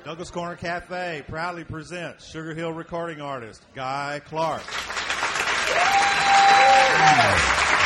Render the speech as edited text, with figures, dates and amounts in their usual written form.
Douglas Corner Cafe proudly presents Sugar Hill recording artist Guy Clark.